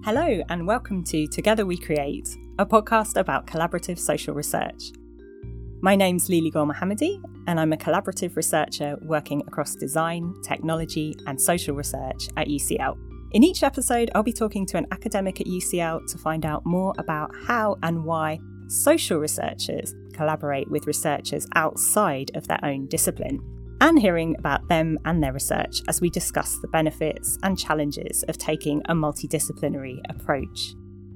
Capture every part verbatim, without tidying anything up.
Hello and welcome to Together We Create, a podcast about collaborative social research. My name's Lily Gul Mohammadi and I'm a collaborative researcher working across design, technology and social research at U C L. In each episode, I'll be talking to an academic at U C L to find out more about how and why social researchers collaborate with researchers outside of their own discipline, and hearing about them and their research as we discuss the benefits and challenges of taking a multidisciplinary approach.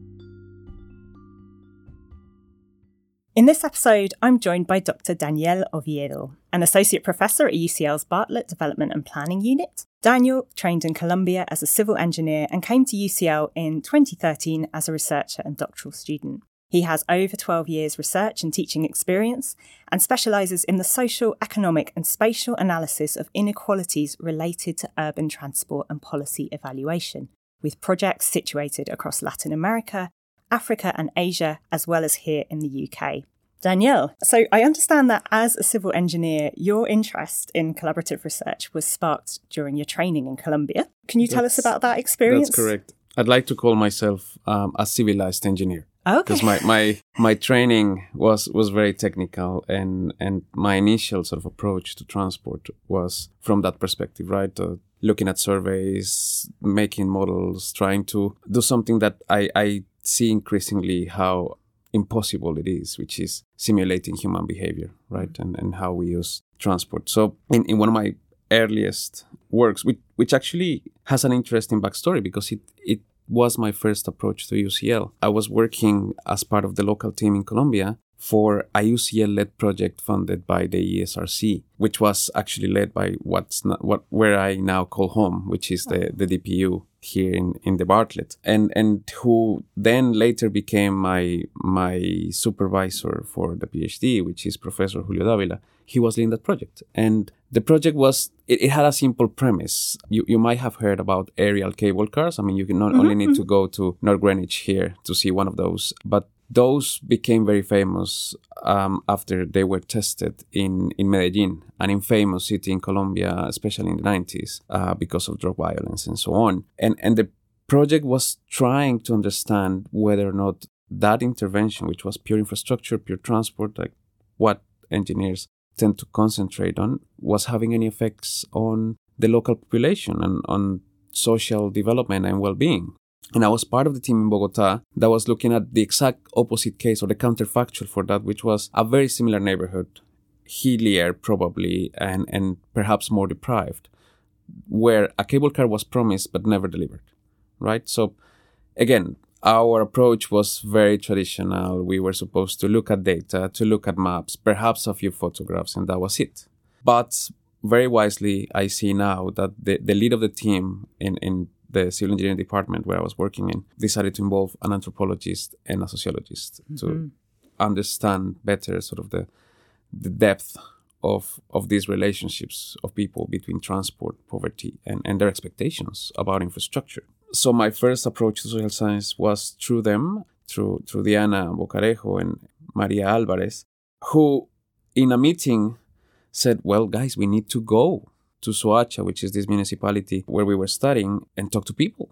In this episode, I'm joined by Doctor Daniel Oviedo, an associate professor at U C L's Bartlett Development and Planning Unit. Daniel trained in Colombia as a civil engineer and came to U C L in twenty thirteen as a researcher and doctoral student. He has over twelve years research and teaching experience and specialises in the social, economic and spatial analysis of inequalities related to urban transport and policy evaluation, with projects situated across Latin America, Africa and Asia, as well as here in the U K. Danielle, so I understand that as a civil engineer, your interest in collaborative research was sparked during your training in Colombia. Can you tell That's, us about that experience? That's correct. I'd like to call myself um, a civilized engineer. Okay. Because my, my, my training was, was very technical and, and my initial sort of approach to transport was from that perspective, right? Uh, looking at surveys, making models, trying to do something that I, I see increasingly how impossible it is, which is simulating human behavior, right? Mm-hmm. And, and how we use transport. So in, in one of my earliest works, which, which actually has an interesting backstory because it, it was my first approach to U C L. I was working as part of the local team in Colombia for a U C L-led project funded by the E S R C, which was actually led by what's not, what where I now call home, which is the, the D P U here in, in the Bartlett, and and who then later became my my supervisor for the PhD, which is Professor Julio Davila. He was leading that project. And the project was, it, it had a simple premise. You you might have heard about aerial cable cars. I mean, you can not mm-hmm. only need to go to North Greenwich here to see one of those, but those became very famous um, after they were tested in, in Medellin, an infamous city in Colombia, especially in the nineties, uh, because of drug violence and so on. And and the project was trying to understand whether or not that intervention, which was pure infrastructure, pure transport, like what engineers tend to concentrate on, was having any effects on the local population and on social development and well-being. And I was part of the team in Bogota that was looking at the exact opposite case or the counterfactual for that, which was a very similar neighborhood, hillier probably, and, and perhaps more deprived, where a cable car was promised but never delivered, right? So again, our approach was very traditional. We were supposed to look at data, to look at maps, perhaps a few photographs, and that was it. But very wisely, I see now that the, the lead of the team in, in the civil engineering department where I was working in decided to involve an anthropologist and a sociologist mm-hmm. to understand better sort of the the depth of of these relationships of people between transport, poverty, and, and their expectations about infrastructure. So my first approach to social science was through them, through through Diana Bocarejo and Maria Alvarez, who in a meeting said, well, guys, we need to go to Soacha, which is this municipality where we were studying, and talk to people.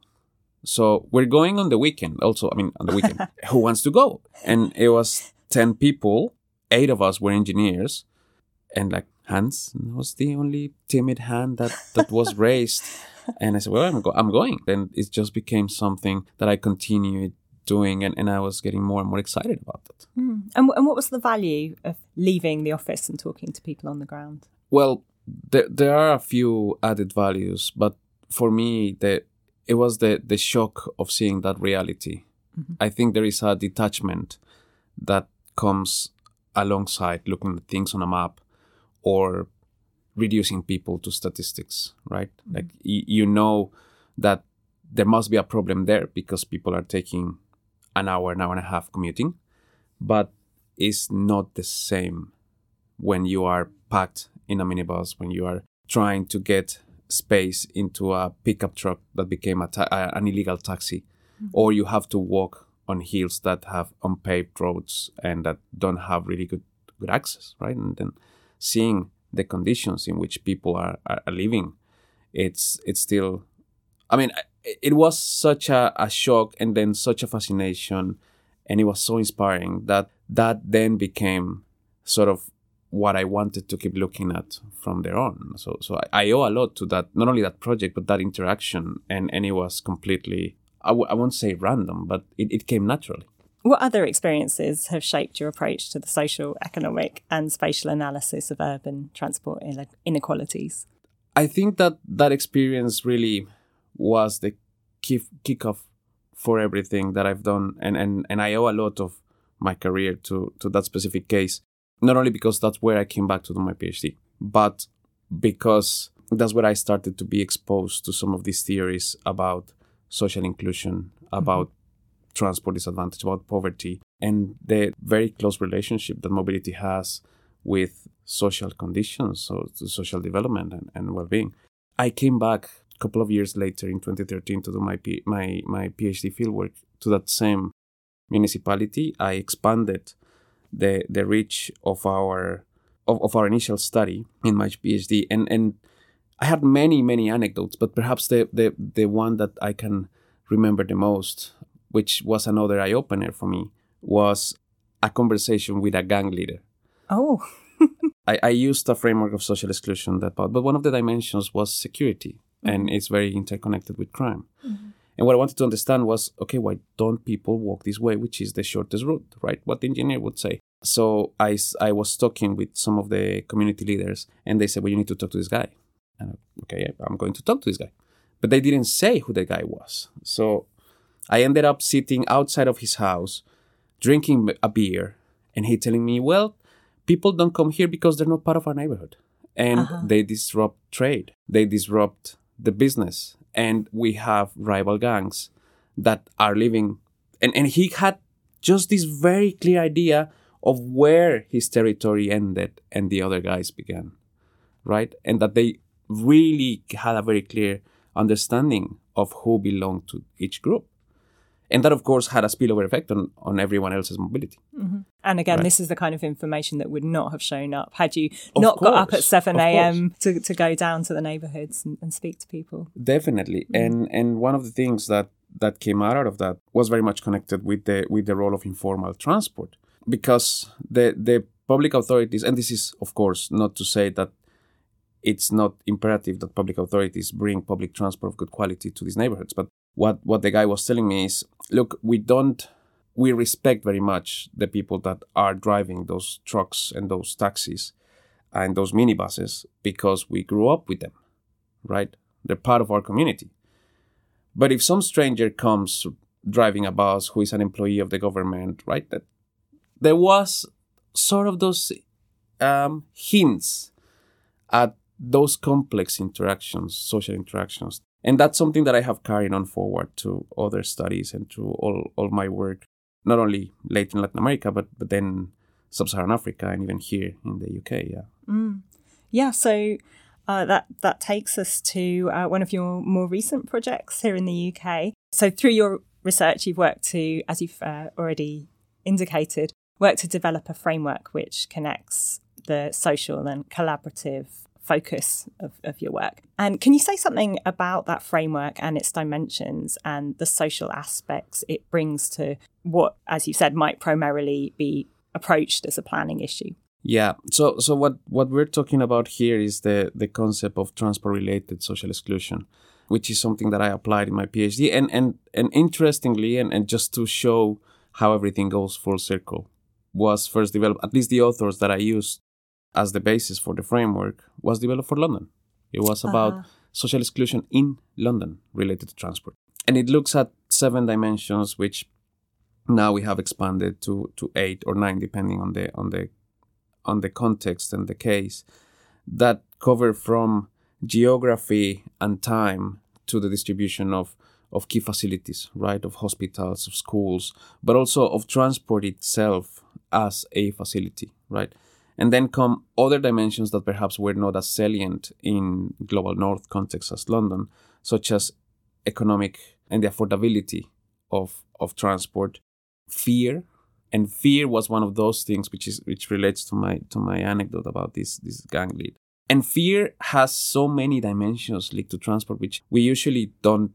So we're going on the weekend also, I mean, on the weekend. Who wants to go? And it was ten people, eight of us were engineers, and like Hans was the only timid hand that, that was raised. And I said, well, I'm, go- I'm going. Then it just became something that I continued doing, and, and I was getting more and more excited about it. Mm. And, and what was the value of leaving the office and talking to people on the ground? Well, there there are a few added values, but for me, the it was the, the shock of seeing that reality. Mm-hmm. I think there is a detachment that comes alongside looking at things on a map or reducing people to statistics, right? Mm-hmm. Like y- you know that there must be a problem there because people are taking an hour, an hour and a half commuting, but it's not the same when you are packed in a minibus, when you are trying to get space into a pickup truck that became a ta- uh, an illegal taxi, mm-hmm. or you have to walk on hills that have unpaved roads and that don't have really good good access, right? And then seeing the conditions in which people are, are living, it's it's still, I mean, it was such a, a shock and then such a fascination, and it was so inspiring that that then became sort of what I wanted to keep looking at from there on. So so I, I owe a lot to that, not only that project, but that interaction. And, and it was completely, I, w- I won't say random, but it, it came naturally. What other experiences have shaped your approach to the social, economic and spatial analysis of urban transport inequalities? I think that that experience really was the kick kickoff for everything that I've done. And, and, and I owe a lot of my career to, to that specific case, not only because that's where I came back to do my PhD, but because that's where I started to be exposed to some of these theories about social inclusion, about mm-hmm. transport disadvantage, about poverty, and the very close relationship that mobility has with social conditions, so social development and, and well-being. I came back a couple of years later in twenty thirteen to do my P- my my PhD fieldwork to that same municipality. I expanded the the reach of our of, of our initial study in my PhD, and and I had many many anecdotes, but perhaps the the the one that I can remember the most, which was another eye-opener for me, was a conversation with a gang leader. Oh. I, I used a framework of social exclusion that part, but one of the dimensions was security, mm-hmm. and it's very interconnected with crime. Mm-hmm. And what I wanted to understand was, okay, why don't people walk this way, which is the shortest route, right? What the engineer would say. So I, I was talking with some of the community leaders, and they said, well, you need to talk to this guy. And okay, I'm going to talk to this guy. But they didn't say who the guy was. So I ended up sitting outside of his house, drinking a beer, and he telling me, well, people don't come here because they're not part of our neighborhood. And uh-huh. they disrupt trade. They disrupt the business. And we have rival gangs that are living. And, and he had just this very clear idea of where his territory ended and the other guys began, right? And that they really had a very clear understanding of who belonged to each group. And that, of course, had a spillover effect on, on everyone else's mobility. Mm-hmm. And again, right. This is the kind of information that would not have shown up had you of not course, got up at seven a.m. To, to go down to the neighbourhoods and, and speak to people. Definitely. Mm-hmm. And and one of the things that, that came out of that was very much connected with the with the role of informal transport. Because the, the public authorities, and this is, of course, not to say that it's not imperative that public authorities bring public transport of good quality to these neighborhoods, but What what the guy was telling me is, look, we don't, we respect very much the people that are driving those trucks and those taxis and those minibuses because we grew up with them, right? They're part of our community. But if some stranger comes driving a bus who is an employee of the government, right, that there was sort of those um, hints at those complex interactions, social interactions. And that's something that I have carried on forward to other studies and to all, all my work, not only late in Latin America, but, but then Sub-Saharan Africa and even here in the U K, yeah. Mm. Yeah, so uh, that, that takes us to uh, one of your more recent projects here in the U K. So through your research, you've worked to, as you've uh, already indicated, worked to develop a framework which connects the social and collaborative focus of, of your work. And can you say something about that framework and its dimensions and the social aspects it brings to what, as you said, might primarily be approached as a planning issue? Yeah. So so what, what we're talking about here is the, the concept of transport-related social exclusion, which is something that I applied in my PhD. And and, and interestingly, and, and just to show how everything goes full circle, was first developed, at least the authors that I used as the basis for the framework, was developed for London. It was about uh-huh. social exclusion in London related to transport. And it looks at seven dimensions, which now we have expanded to, to eight or nine, depending on the on the on the context and the case, that cover from geography and time to the distribution of, of key facilities, right, of hospitals, of schools, but also of transport itself as a facility, right? And then come other dimensions that perhaps were not as salient in global north context as London, such as economic and the affordability of, of transport, fear. And fear was one of those things which is which relates to my to my anecdote about this, this gang lead. And fear has so many dimensions linked to transport, which we usually don't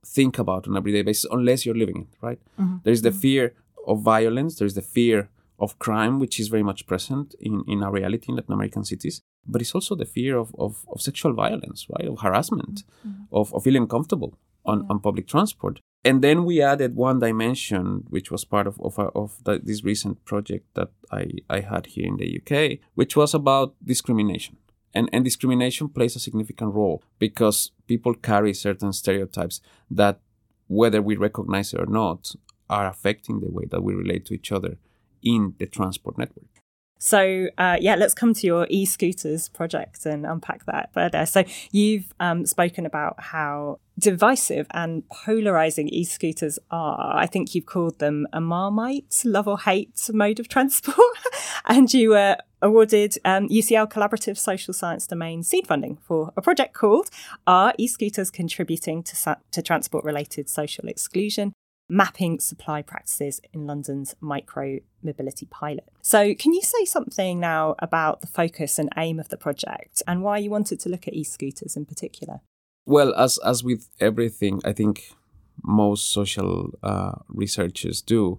think about on an everyday basis unless you're living it, right? Mm-hmm. There is the mm-hmm. fear of violence. There is the fear of crime, which is very much present in, in our reality in Latin American cities. But it's also the fear of, of, of sexual violence, right? Of harassment, mm-hmm. of, of feeling uncomfortable on, yeah. on public transport. And then we added one dimension, which was part of of, of the, this recent project that I, I had here in the U K, which was about discrimination. And, and discrimination plays a significant role because people carry certain stereotypes that, whether we recognize it or not, are affecting the way that we relate to each other in the transport network. So, uh, yeah, let's come to your e-scooters project and unpack that further. So you've um, spoken about how divisive and polarizing e-scooters are. I think you've called them a Marmite, love or hate mode of transport. And you were awarded um, U C L Collaborative Social Science Domain seed funding for a project called Are E-Scooters Contributing to, Sa- to Transport-Related Social Exclusion? Mapping supply practices in London's micro-mobility pilot. So can you say something now about the focus and aim of the project and why you wanted to look at e-scooters in particular? Well, as as with everything, I think most social uh, researchers do,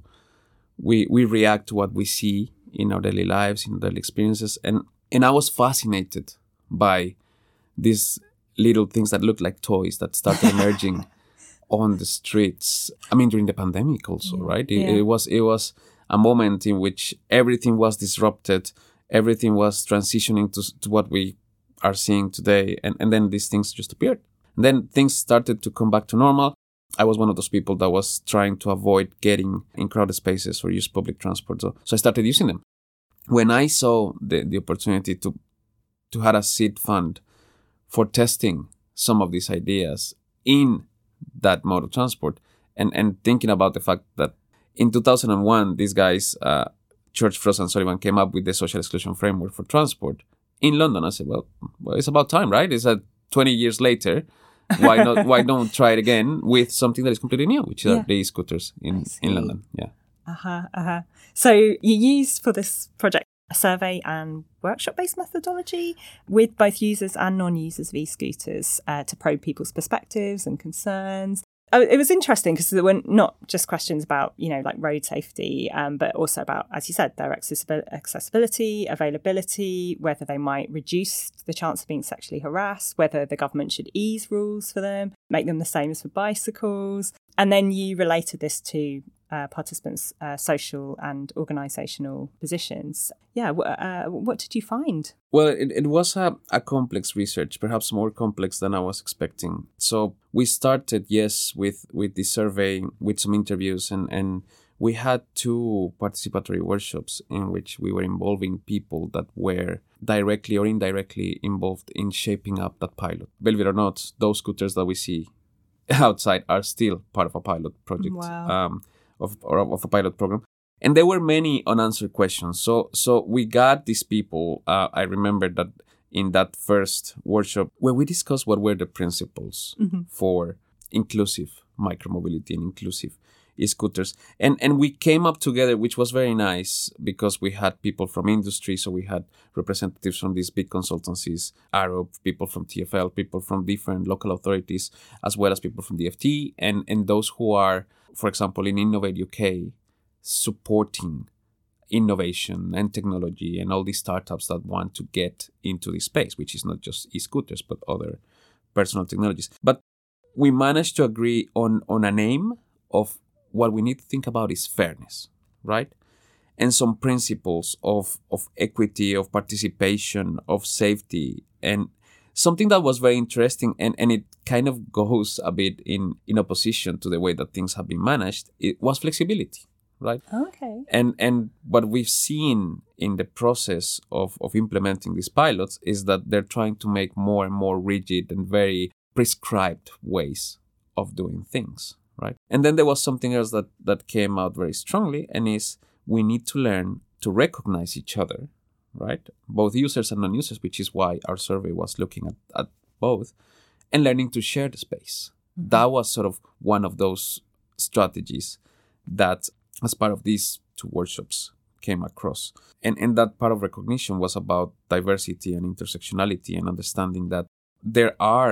we we react to what we see in our daily lives, in our daily experiences. And, and I was fascinated by these little things that look like toys that started emerging on the streets. I mean, during the pandemic also, yeah, right? It, yeah. it was it was a moment in which everything was disrupted, everything was transitioning to, to what we are seeing today, and, and then these things just appeared. And then things started to come back to normal. I was one of those people that was trying to avoid getting in crowded spaces or use public transport, so, so I started using them. When I saw the, the opportunity to to have a seed fund for testing some of these ideas in that mode of transport, and, and thinking about the fact that in two thousand one, these guys, uh, Church, Frost and Sullivan, came up with the social exclusion framework for transport in London. I said, well, well it's about time, right? It's uh, twenty years later. Why not? Why don't try it again with something that is completely new, which are yeah. the e-scooters in, in London? Yeah. Uh-huh, uh-huh. So you used for this project a survey and workshop-based methodology with both users and non-users of e-scooters uh, to probe people's perspectives and concerns. Oh, it was interesting because there were not just questions about, you know, like road safety, um, but also about, as you said, their accessibility, availability, whether they might reduce the chance of being sexually harassed, whether the government should ease rules for them, make them the same as for bicycles. And then you related this to uh, participants' uh, social and organisational positions. Yeah, w- uh, what did you find? Well, it, it was a, a complex research, perhaps more complex than I was expecting. So we started, yes, with, with the survey, with some interviews, and, and we had two participatory workshops in which we were involving people that were directly or indirectly involved in shaping up that pilot. Believe it or not, those scooters that we see outside are still part of a pilot project, wow. um, of, or of a pilot program. And there were many unanswered questions. So so we got these people. Uh, I remember that in that first workshop where we discussed what were the principles mm-hmm. for inclusive micromobility and inclusive e-scooters. And, and we came up together, which was very nice because we had people from industry. So we had representatives from these big consultancies, Arup, people from T F L, people from different local authorities, as well as people from the F T, and, and those who are, for example, in Innovate U K, supporting innovation and technology and all these startups that want to get into this space, which is not just e-scooters, but other personal technologies. But we managed to agree on, on a name of what we need to think about is fairness, right? And some principles of, of equity, of participation, of safety, and something that was very interesting, and, and it kind of goes a bit in, in opposition to the way that things have been managed, it was flexibility. Right. Okay. And and what we've seen in the process of, of implementing these pilots is that they're trying to make more and more rigid and very prescribed ways of doing things. Right. And then there was something else that, that came out very strongly, and is we need to learn to recognize each other. Right. Both users and non-users, which is why our survey was looking at, at both, and learning to share the space. Mm-hmm. That was sort of one of those strategies that, as part of these two workshops, came across. And, and that part of recognition was about diversity and intersectionality and understanding that there are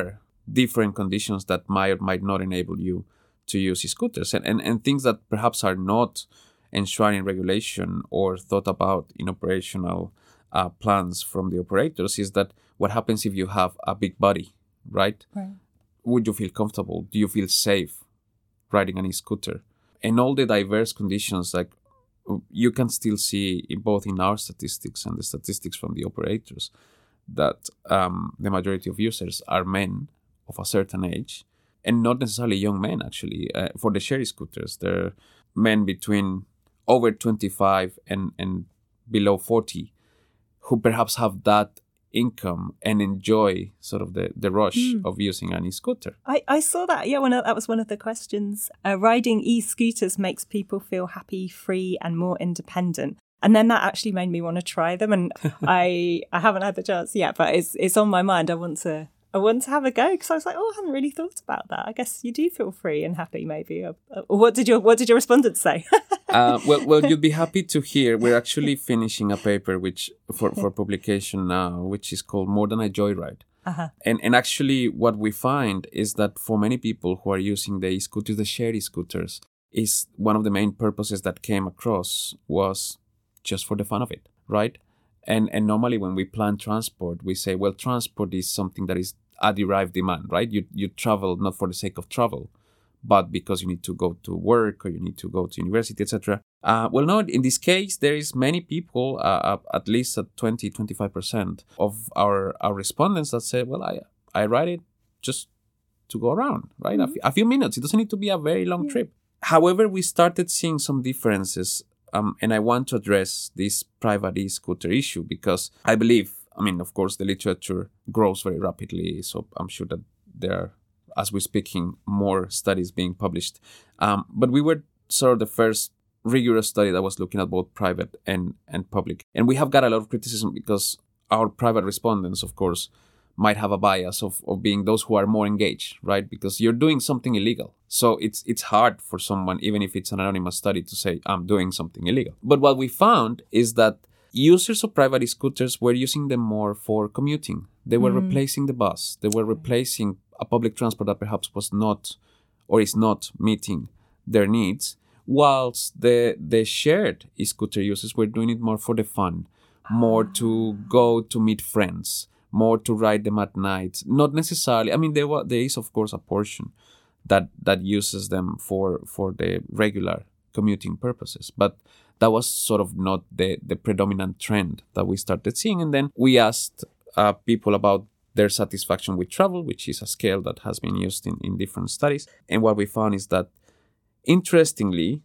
different conditions that might or might not enable you to use e-scooters, and, and, and things that perhaps are not enshrined in regulation or thought about in operational uh, plans from the operators is that what happens if you have a big body, right? Right. Would you feel comfortable? Do you feel safe riding an e-scooter? And all the diverse conditions, like you can still see in both in our statistics and the statistics from the operators that um, the majority of users are men of a certain age, and not necessarily young men, actually. Uh, for the share scooters, they're men between over twenty-five and, and below forty who perhaps have that income and enjoy sort of the, the rush mm. of using an e-scooter. I, I saw that. Yeah, well, that was one of the questions. Uh, riding e-scooters makes people feel happy, free and more independent. And then that actually made me want to try them. And I I haven't had the chance yet, but it's it's on my mind. I want to I want to have a go because I was like, oh, I hadn't really thought about that. I guess you do feel free and happy, maybe. Or, or what did your what did your respondents say? uh, well, well, you'd be happy to hear. We're actually finishing a paper which for, for publication now, which is called More Than a Joyride. Uh-huh. And and actually, what we find is that for many people who are using the e-scooters, the shared e-scooters, is one of the main purposes that came across was just for the fun of it, right? And and normally when we plan transport, we say, well, transport is something that is a derived demand, right? You you travel not for the sake of travel, but because you need to go to work or you need to go to university, et cetera. Uh, well, no, in this case, there is many people, uh, at least at twenty, twenty-five percent of our, our respondents that say, well, I I ride it just to go around, right? Mm-hmm. A, f- a few minutes. It doesn't need to be a very long yeah. trip. However, we started seeing some differences. Um, and I want to address this private e-scooter issue because I believe, I mean, of course, the literature grows very rapidly. So I'm sure that there are, as we're speaking, more studies being published. Um, but we were sort of the first rigorous study that was looking at both private and, and public. And we have got a lot of criticism because our private respondents, of course, might have a bias of, of being those who are more engaged, right? Because you're doing something illegal. So it's it's hard for someone, even if it's an anonymous study, to say, I'm doing something illegal. But what we found is that users of private scooters were using them more for commuting. They were mm. replacing the bus. They were replacing a public transport that perhaps was not or is not meeting their needs, whilst the, the shared e-scooter users were doing it more for the fun, more to go to meet friends, more to ride them at night. Not necessarily. I mean, there was, there is, of course, a portion that that uses them for, for the regular commuting purposes. But that was sort of not the, the predominant trend that we started seeing. And then we asked uh, people about their satisfaction with travel, which is a scale that has been used in, in different studies. And what we found is that, interestingly,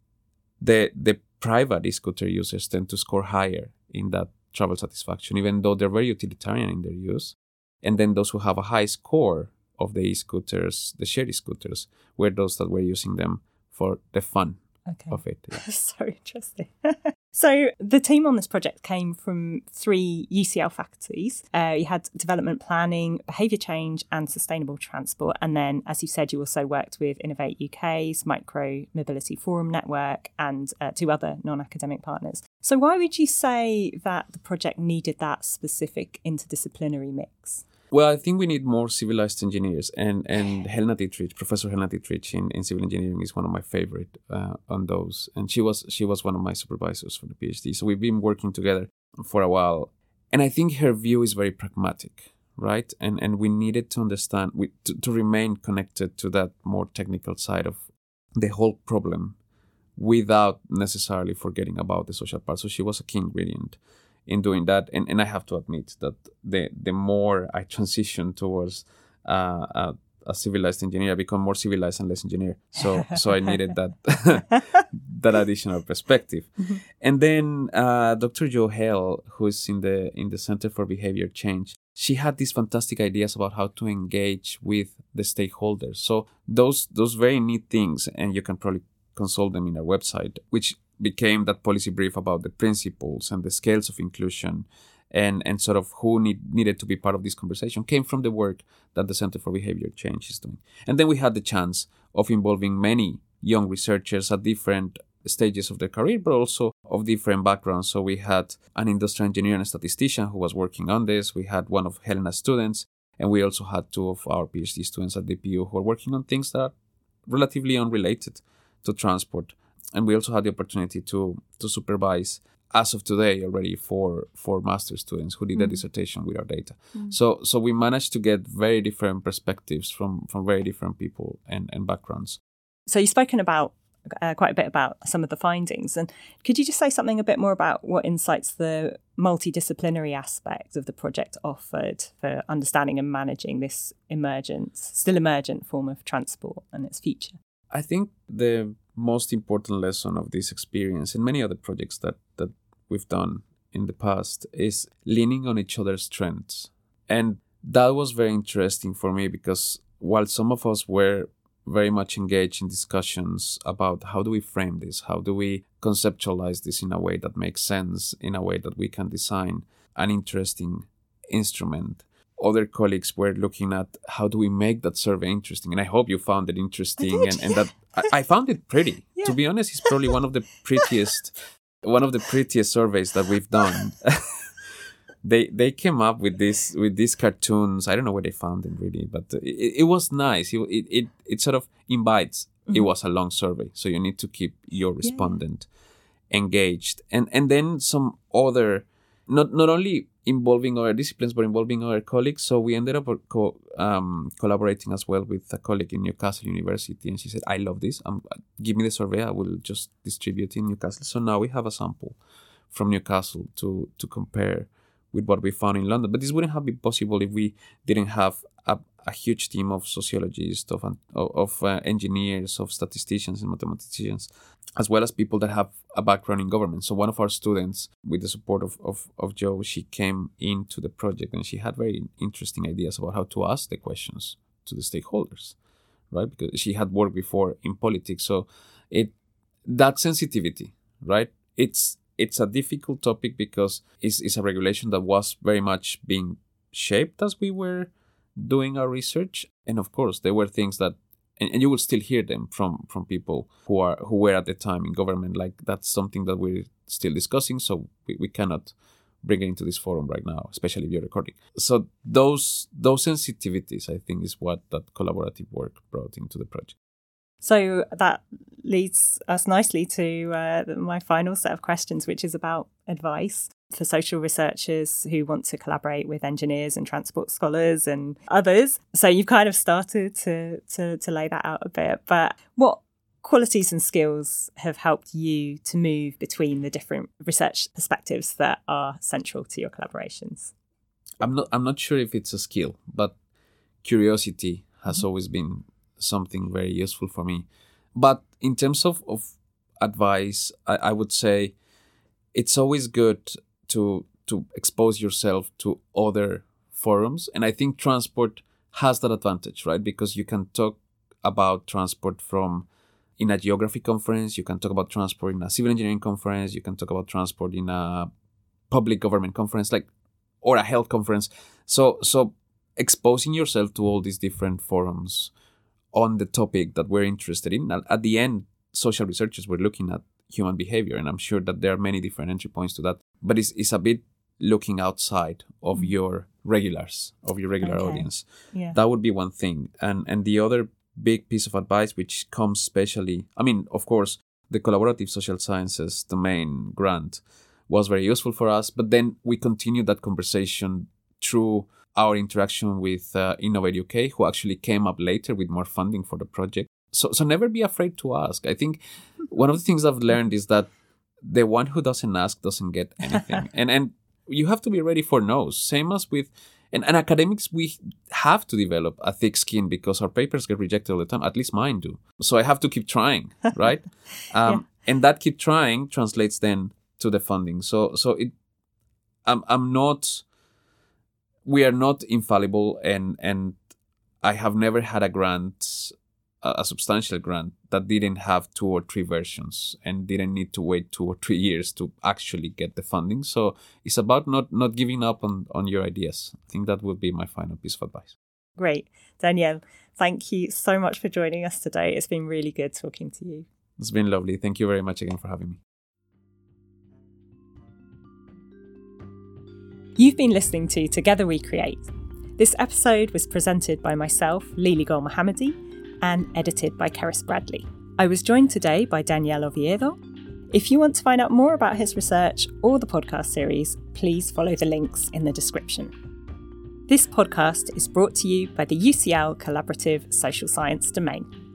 the the private e-scooter users tend to score higher in that travel satisfaction, even though they're very utilitarian in their use. And then those who have a high score of the e-scooters, the shared e-scooters, were those that were using them for the fun okay. of it. Yeah. So interesting. So the team on this project came from three U C L faculties. Uh, you had development planning, behaviour change and sustainable transport. And then, as you said, you also worked with Innovate U K's Micro Mobility Forum Network and uh, two other non-academic partners. So why would you say that the project needed that specific interdisciplinary mix? Well, I think we need more civilized engineers, and, and Helena Dietrich, Professor Helena Dietrich in, in civil engineering is one of my favorite uh, on those. And she was she was one of my supervisors for the PhD. So we've been working together for a while. And I think her view is very pragmatic, right? And and we needed to understand, we, to, to remain connected to that more technical side of the whole problem without necessarily forgetting about the social part. So she was a key ingredient in doing that. And, and I have to admit that the the more I transition towards uh, a, a civilized engineer, I become more civilized and less engineer. So so I needed that that additional perspective. Mm-hmm. And then uh, Doctor Jo Hale, who is in the in the Center for Behavior Change, she had these fantastic ideas about how to engage with the stakeholders. So those those very neat things, and you can probably consult them in our website, which became that policy brief about the principles and the scales of inclusion and, and sort of who need, needed to be part of this conversation, came from the work that the Center for Behavior Change is doing. And then we had the chance of involving many young researchers at different stages of their career, but also of different backgrounds. So we had an industrial engineer and a statistician who was working on this. We had one of Helena's students, And we also had two of our PhD students at the P U who are working on things that are relatively unrelated to transport. And we also had the opportunity to to supervise, as of today, already four four master students who did mm. a dissertation with our data. Mm. So so we managed to get very different perspectives from, from very different people and, and backgrounds. So you've spoken about uh, quite a bit about some of the findings. And could you just say something a bit more about what insights the multidisciplinary aspect of the project offered for understanding and managing this emergent, still emergent form of transport and its future? I think the most important lesson of this experience and many other projects that, that we've done in the past is leaning on each other's strengths. And that was very interesting for me because while some of us were very much engaged in discussions about how do we frame this, how do we conceptualize this in a way that makes sense, in a way that we can design an interesting instrument, other colleagues were looking at how do we make that survey interesting. And I hope you found it interesting. Did, and, and that I, I found it pretty. Yeah. To be honest, it's probably one of the prettiest one of the prettiest surveys that we've done. they they came up with this with these cartoons. I don't know where they found them really, but it, it was nice. It, it it it sort of invites. Mm-hmm. It was a long survey, so you need to keep your respondent yeah. engaged. And and then some other, not not only involving our disciplines, but involving our colleagues. So we ended up co- um, collaborating as well with a colleague in Newcastle University. And she said, I love this. Um, give me the survey. I will just distribute in Newcastle. So now we have a sample from Newcastle to, to compare with what we found in London. But this wouldn't have been possible if we didn't have a, a huge team of sociologists, of, of, of uh, engineers, of statisticians and mathematicians, as well as people that have a background in government. So one of our students, with the support of, of, of Joe, she came into the project and she had very interesting ideas about how to ask the questions to the stakeholders, right? Because she had worked before in politics. So it that sensitivity, right? It's it's a difficult topic because it's, it's a regulation that was very much being shaped as we were doing our research. And of course, there were things that And, and you will still hear them from, from people who are who were at the time in government. Like that's something that we're still discussing, so we, we cannot bring it into this forum right now, especially if you're recording. So those those sensitivities, I think, is what that collaborative work brought into the project. So that leads us nicely to uh, my final set of questions, which is about advice for social researchers who want to collaborate with engineers and transport scholars and others. So you've kind of started to, to, to lay that out a bit, but what qualities and skills have helped you to move between the different research perspectives that are central to your collaborations? I'm not, I'm not sure if it's a skill, but curiosity has mm-hmm. always been something very useful for me. But in terms of, of advice, I, I would say it's always good to to expose yourself to other forums. And I think transport has that advantage, right? Because you can talk about transport from in a geography conference, you can talk about transport in a civil engineering conference, you can talk about transport in a public government conference, like or a health conference. So so exposing yourself to all these different forums on the topic that we're interested in. At the end, social researchers were looking at human behavior, and I'm sure that there are many different entry points to that. But it's, it's a bit looking outside of your regulars, of your regular okay. audience. Yeah. That would be one thing. And and the other big piece of advice, which comes especially, I mean, of course, the Collaborative Social Sciences domain grant was very useful for us. But then we continued that conversation through our interaction with uh, Innovate U K, who actually came up later with more funding for the project. So so never be afraid to ask. I think one of the things I've learned is that the one who doesn't ask doesn't get anything. and and you have to be ready for no's. Same as with, and, and academics, we have to develop a thick skin because our papers get rejected all the time. At least mine do. So I have to keep trying, right? Um, yeah. And that keep trying translates then to the funding. So so it, I'm I'm not, we are not infallible, and and I have never had a grant, a substantial grant that didn't have two or three versions and didn't need to wait two or three years to actually get the funding. So it's about not not giving up on, on your ideas. I think that would be my final piece of advice. Great. Danielle, thank you so much for joining us today. It's been really good talking to you. It's been lovely. Thank you very much again for having me. You've been listening to Together We Create. This episode was presented by myself, Lily Gol-Mohammadi, and edited by Keris Bradley. I was joined today by Daniel Oviedo. If you want to find out more about his research or the podcast series, please follow the links in the description. This podcast is brought to you by the U C L Collaborative Social Science Domain.